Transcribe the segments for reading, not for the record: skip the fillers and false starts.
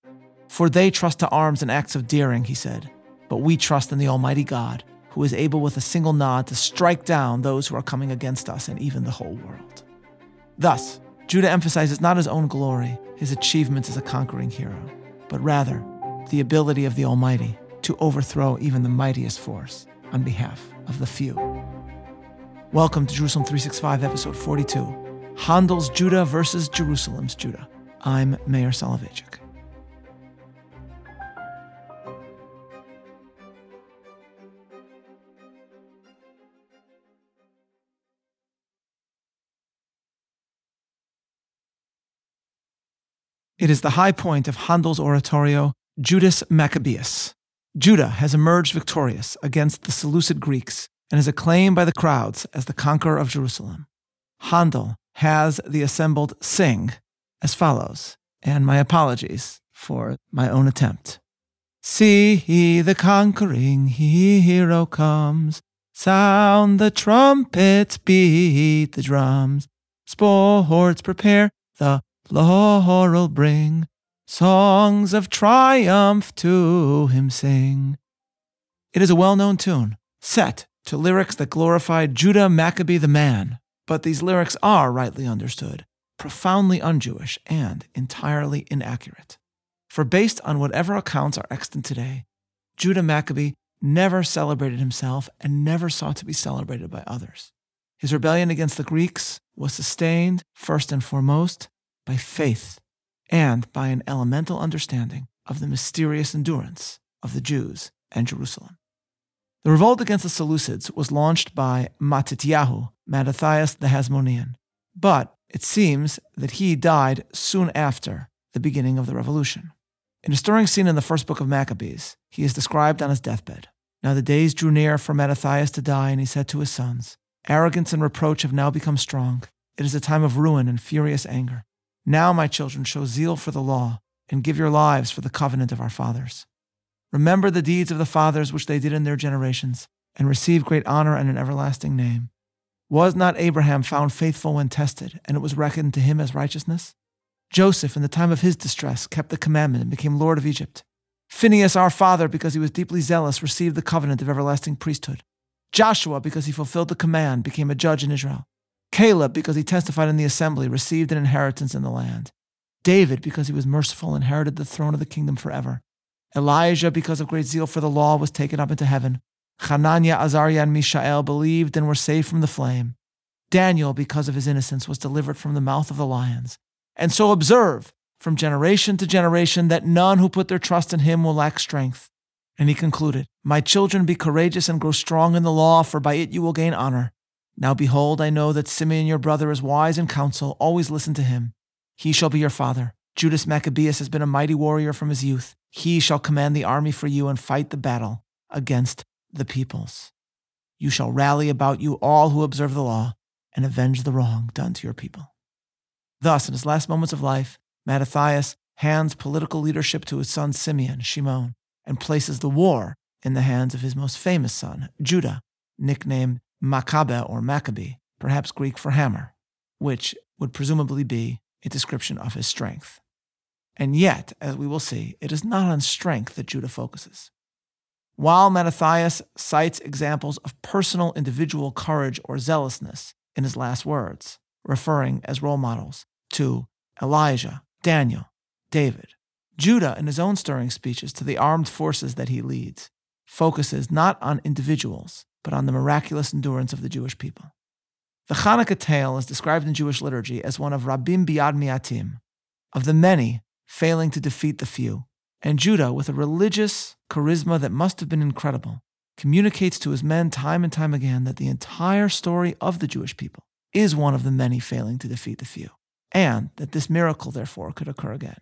For they trust to arms and acts of daring, he said, but we trust in the Almighty God, who is able with a single nod to strike down those who are coming against us and even the whole world. Thus, Judah emphasizes not his own glory, his achievements as a conquering hero, but rather the ability of the Almighty to overthrow even the mightiest force on behalf of the few. Welcome to Jerusalem 365, episode 42, Handel's Judah versus Jerusalem's Judah. I'm Meir Soloveichik. It is the high point of Handel's oratorio, Judas Maccabeus. Judah has emerged victorious against the Seleucid Greeks and is acclaimed by the crowds as the conqueror of Jerusalem. Handel has the assembled sing as follows, and my apologies for my own attempt. See, the conquering hero comes, sound the trumpets, beat the drums, sports prepare, the laurel bring, songs of triumph to him sing. It is a well-known tune, set to lyrics that glorify Judah Maccabee the man, but these lyrics are, rightly understood, profoundly un-Jewish and entirely inaccurate. For based on whatever accounts are extant today, Judah Maccabee never celebrated himself and never sought to be celebrated by others. His rebellion against the Greeks was sustained, first and foremost, by faith and by an elemental understanding of the mysterious endurance of the Jews and Jerusalem. The revolt against the Seleucids was launched by Matityahu, Mattathias the Hasmonean, but it seems that he died soon after the beginning of the revolution. In a stirring scene in the first book of Maccabees, he is described on his deathbed. Now the days drew near for Mattathias to die, and he said to his sons, "Arrogance and reproach have now become strong. It is a time of ruin and furious anger. Now, my children, show zeal for the law, and give your lives for the covenant of our fathers. Remember the deeds of the fathers which they did in their generations, and receive great honor and an everlasting name. Was not Abraham found faithful when tested, and it was reckoned to him as righteousness? Joseph, in the time of his distress, kept the commandment and became Lord of Egypt. Phinehas, our father, because he was deeply zealous, received the covenant of everlasting priesthood. Joshua, because he fulfilled the command, became a judge in Israel. Caleb, because he testified in the assembly, received an inheritance in the land. David, because he was merciful, inherited the throne of the kingdom forever. Elijah, because of great zeal for the law, was taken up into heaven. Hananiah, Azariah, and Mishael believed and were saved from the flame. Daniel, because of his innocence, was delivered from the mouth of the lions. And so observe, from generation to generation, that none who put their trust in him will lack strength." And he concluded, "My children, be courageous and grow strong in the law, for by it you will gain honor. Now behold, I know that Simeon your brother is wise in counsel. Always listen to him. He shall be your father. Judas Maccabeus has been a mighty warrior from his youth. He shall command the army for you and fight the battle against the peoples. You shall rally about you all who observe the law and avenge the wrong done to your people." Thus, in his last moments of life, Mattathias hands political leadership to his son Simeon, Shimon, and places the war in the hands of his most famous son, Judah, nicknamed Maccabee or Maccabee, perhaps Greek for hammer, which would presumably be a description of his strength. And yet, as we will see, it is not on strength that Judah focuses. While Mattathias cites examples of personal individual courage or zealousness in his last words, referring as role models to Elijah, Daniel, David, Judah, in his own stirring speeches to the armed forces that he leads, focuses not on individuals, but on the miraculous endurance of the Jewish people. The Hanukkah tale is described in Jewish liturgy as one of Rabim Biad Miatim, of the many failing to defeat the few. And Judah, with a religious charisma that must have been incredible, communicates to his men time and time again that the entire story of the Jewish people is one of the many failing to defeat the few, and that this miracle, therefore, could occur again.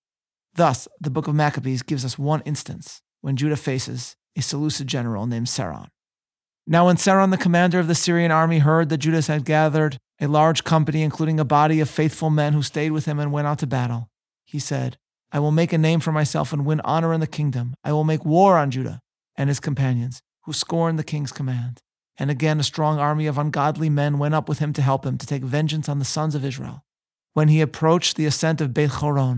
Thus, the book of Maccabees gives us one instance when Judah faces a Seleucid general named Seron. Now when Seron, the commander of the Syrian army, heard that Judas had gathered a large company, including a body of faithful men who stayed with him and went out to battle, he said, "I will make a name for myself and win honor in the kingdom. I will make war on Judah and his companions, who scorned the king's command." And again a strong army of ungodly men went up with him to help him to take vengeance on the sons of Israel. When he approached the ascent of Beit Horon,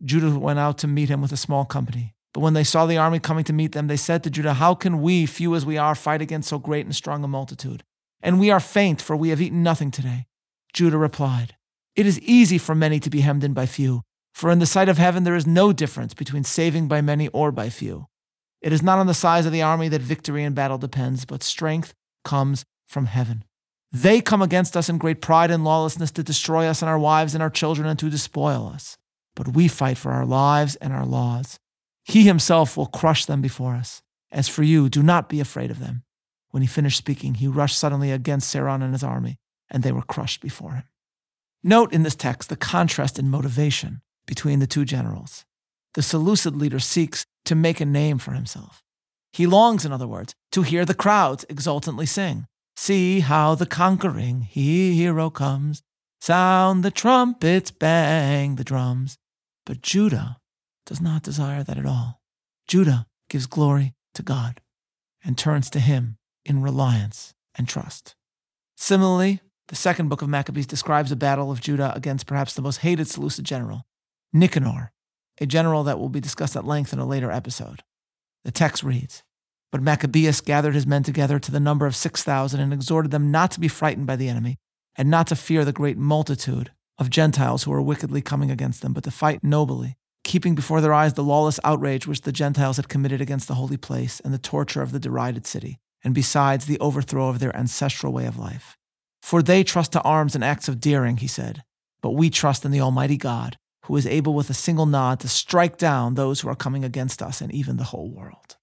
Judah went out to meet him with a small company. But when they saw the army coming to meet them, they said to Judah, "How can we, few as we are, fight against so great and strong a multitude? And we are faint, for we have eaten nothing today." Judah replied, "It is easy for many to be hemmed in by few, for in the sight of heaven there is no difference between saving by many or by few. It is not on the size of the army that victory in battle depends, but strength comes from heaven. They come against us in great pride and lawlessness to destroy us and our wives and our children and to despoil us. But we fight for our lives and our laws. He himself will crush them before us. As for you, do not be afraid of them." When he finished speaking, he rushed suddenly against Seron and his army, and they were crushed before him. Note in this text the contrast in motivation between the two generals. The Seleucid leader seeks to make a name for himself. He longs, in other words, to hear the crowds exultantly sing, "See how the conquering hero comes. Sound the trumpets, bang the drums." But Judah does not desire that at all. Judah gives glory to God and turns to him in reliance and trust. Similarly, the second book of Maccabees describes a battle of Judah against perhaps the most hated Seleucid general, Nicanor, a general that will be discussed at length in a later episode. The text reads, "But Maccabeus gathered his men together to the number of 6,000 and exhorted them not to be frightened by the enemy and not to fear the great multitude of Gentiles who were wickedly coming against them, but to fight nobly, keeping before their eyes the lawless outrage which the Gentiles had committed against the holy place and the torture of the derided city, and besides the overthrow of their ancestral way of life. For they trust to arms and acts of daring," he said, "but we trust in the Almighty God, who is able with a single nod to strike down those who are coming against us and even the whole world."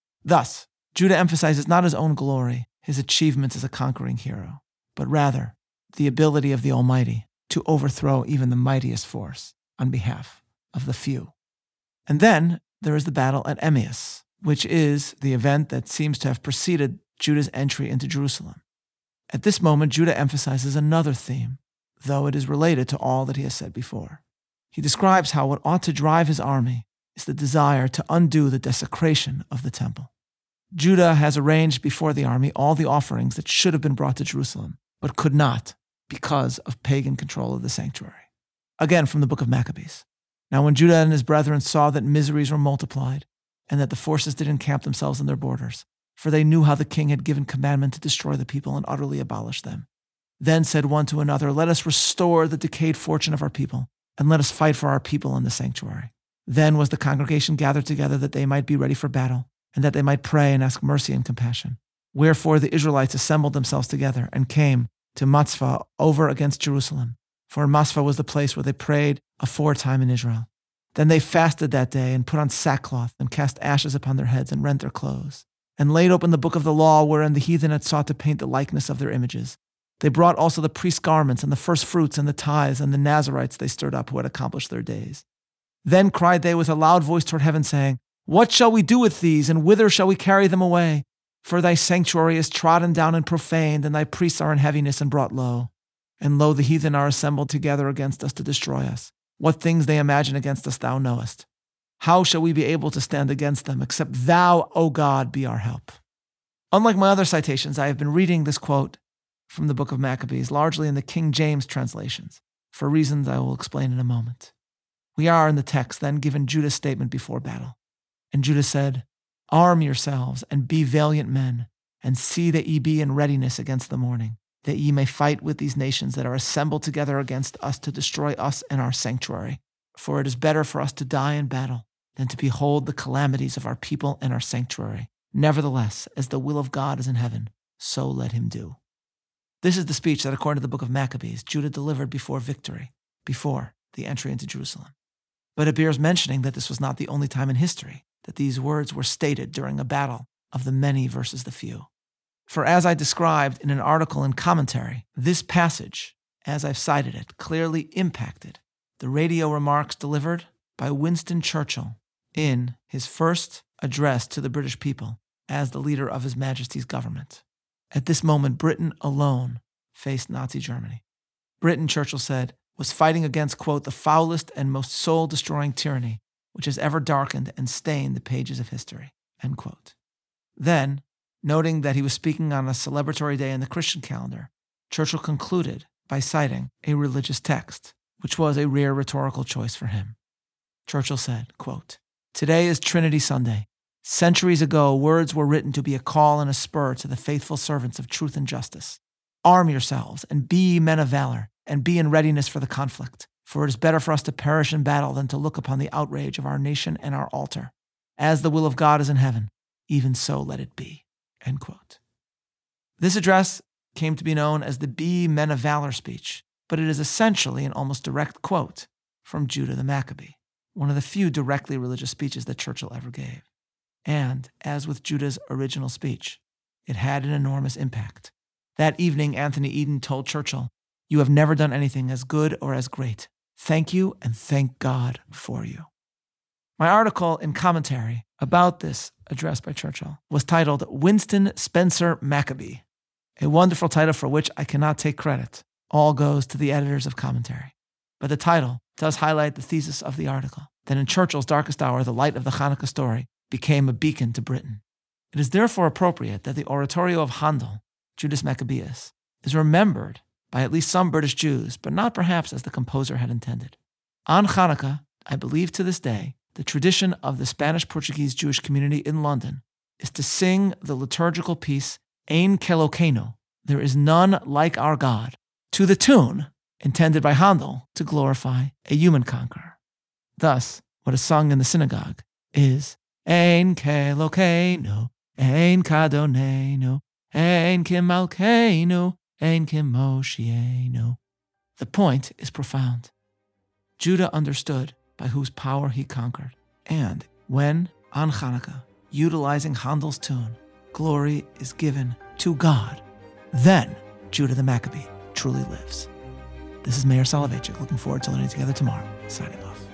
Thus, Judah emphasizes not his own glory, his achievements as a conquering hero, but rather the ability of the Almighty to overthrow even the mightiest force on behalf of the few. And then there is the battle at Emmaus, which is the event that seems to have preceded Judah's entry into Jerusalem. At this moment, Judah emphasizes another theme, though it is related to all that he has said before. He describes how what ought to drive his army is the desire to undo the desecration of the temple. Judah has arranged before the army all the offerings that should have been brought to Jerusalem, but could not because of pagan control of the sanctuary. Again, from the book of Maccabees. "Now when Judah and his brethren saw that miseries were multiplied, and that the forces did encamp themselves in their borders, for they knew how the king had given commandment to destroy the people and utterly abolish them, then said one to another, 'Let us restore the decayed fortune of our people, and let us fight for our people in the sanctuary.' Then was the congregation gathered together that they might be ready for battle, and that they might pray and ask mercy and compassion. Wherefore the Israelites assembled themselves together and came to Matzpah over against Jerusalem, for in Matzpah was the place where they prayed aforetime in Israel. Then they fasted that day and put on sackcloth and cast ashes upon their heads and rent their clothes, and laid open the book of the law wherein the heathen had sought to paint the likeness of their images. They brought also the priest's garments and the first fruits and the tithes and the Nazarites they stirred up who had accomplished their days. Then cried they with a loud voice toward heaven, saying, 'What shall we do with these, and whither shall we carry them away? For thy sanctuary is trodden down and profaned, and thy priests are in heaviness and brought low. And lo, the heathen are assembled together against us to destroy us. What things they imagine against us thou knowest. How shall we be able to stand against them, except thou, O God, be our help?'" Unlike my other citations, I have been reading this quote from the book of Maccabees, largely in the King James translations, for reasons I will explain in a moment. We are in the text then given Judah's statement before battle. And Judah said, "Arm yourselves and be valiant men, and see that ye be in readiness against the morning, that ye may fight with these nations that are assembled together against us to destroy us and our sanctuary. For it is better for us to die in battle than to behold the calamities of our people and our sanctuary. Nevertheless, as the will of God is in heaven, so let him do." This is the speech that, according to the book of Maccabees, Judah delivered before victory, before the entry into Jerusalem. But it bears mentioning that this was not the only time in history that these words were stated during a battle of the many versus the few. For as I described in an article in Commentary, this passage, as I've cited it, clearly impacted the radio remarks delivered by Winston Churchill in his first address to the British people as the leader of His Majesty's government. At this moment, Britain alone faced Nazi Germany. Britain, Churchill said, was fighting against, quote, "the foulest and most soul-destroying tyranny which has ever darkened and stained the pages of history," end quote. Then, noting that he was speaking on a celebratory day in the Christian calendar, Churchill concluded by citing a religious text, which was a rare rhetorical choice for him. Churchill said, quote, "Today is Trinity Sunday. Centuries ago, words were written to be a call and a spur to the faithful servants of truth and justice. Arm yourselves and be men of valor and be in readiness for the conflict, for it is better for us to perish in battle than to look upon the outrage of our nation and our altar. As the will of God is in heaven, even so let it be." End quote. This address came to be known as the Be Men of Valor speech, but it is essentially an almost direct quote from Judah the Maccabee, one of the few directly religious speeches that Churchill ever gave. And, as with Judah's original speech, it had an enormous impact. That evening, Anthony Eden told Churchill, "You have never done anything as good or as great. Thank you and thank God for you." My article in commentary about this address by Churchill was titled Winston Spencer Maccabee, a wonderful title for which I cannot take credit. All goes to the editors of commentary. But the title does highlight the thesis of the article, that in Churchill's darkest hour, the light of the Hanukkah story became a beacon to Britain. It is therefore appropriate that the oratorio of Handel, Judas Maccabeus, is remembered by at least some British Jews, but not perhaps as the composer had intended. On Hanukkah, I believe to this day, the tradition of the Spanish-Portuguese Jewish community in London is to sing the liturgical piece Ein Kelokeinu, There is None Like Our God, to the tune intended by Handel to glorify a human conqueror. Thus, what is sung in the synagogue is Ein Kelokeinu, Ein Kadonenu, Ein Kimalkeinu, Ein Kimoshienu. The point is profound. Judah understood by whose power he conquered. And when, on Hanukkah, utilizing Handel's tune, glory is given to God, then Judah the Maccabee truly lives. This is Meir Soloveichik, looking forward to learning together tomorrow. Signing off.